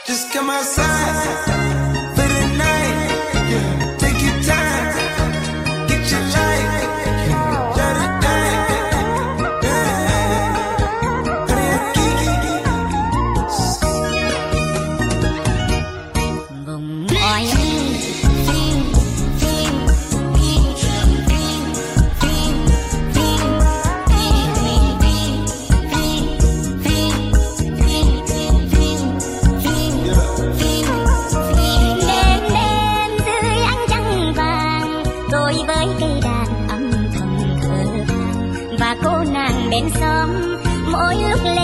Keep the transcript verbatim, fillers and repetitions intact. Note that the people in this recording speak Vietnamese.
Just come outside for the night. Yeah. Take your time, get your life. Let it die. Vùng oai phim phim phim và cô nàng bên xóm mỗi lúc lên